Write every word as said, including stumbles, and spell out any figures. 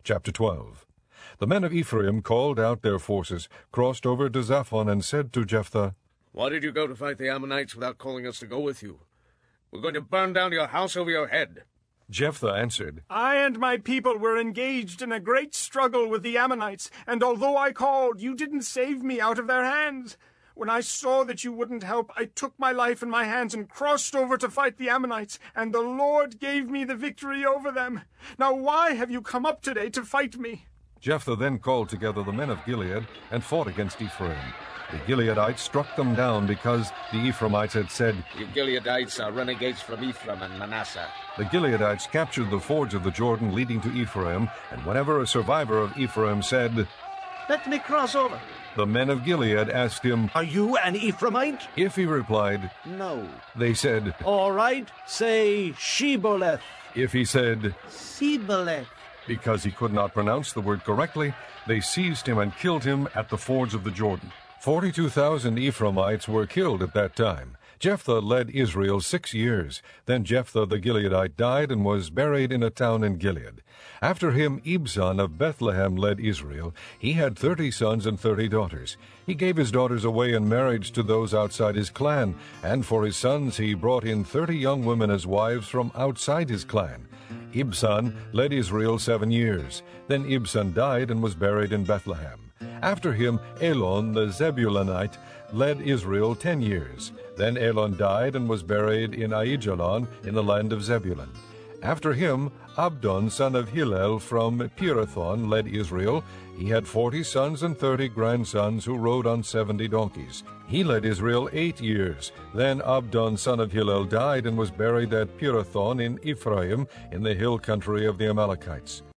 Chapter twelve. The men of Ephraim called out their forces, crossed over to Zaphon, and said to Jephthah, "Why did you go to fight the Ammonites without calling us to go with you? We're going to burn down your house over your head." Jephthah answered, "I and my people were engaged in a great struggle with the Ammonites, and although I called, you didn't save me out of their hands. When I saw that you wouldn't help, I took my life in my hands and crossed over to fight the Ammonites, and the Lord gave me the victory over them. Now why have you come up today to fight me?" Jephthah then called together the men of Gilead and fought against Ephraim. The Gileadites struck them down because the Ephraimites had said, "You Gileadites are renegades from Ephraim and Manasseh." The Gileadites captured the fords of the Jordan leading to Ephraim, and whenever a survivor of Ephraim said, "Let me cross over," the men of Gilead asked him, "Are you an Ephraimite?" If he replied, "No." they said, "All right, say Shibboleth." If he said, "Sibboleth." Because he could not pronounce the word correctly, they seized him and killed him at the fords of the Jordan. Forty-two thousand Ephraimites were killed at that time. Jephthah led Israel six years. Then Jephthah the Gileadite died and was buried in a town in Gilead. After him Ibzan of Bethlehem led Israel. He had thirty sons and thirty daughters. He gave his daughters away in marriage to those outside his clan, and for his sons he brought in thirty young women as wives from outside his clan. Ibzan led Israel seven years. Then Ibzan died and was buried in Bethlehem. After him Elon the Zebulunite led Israel ten years. Then Elon died and was buried in Aijalon in the land of Zebulun. After him Abdon son of Hillel from Pirathon led Israel. He had forty sons and thirty grandsons who rode on seventy donkeys. He led Israel eight years. Then Abdon son of Hillel died and was buried at Pirathon in Ephraim in the hill country of the Amalekites.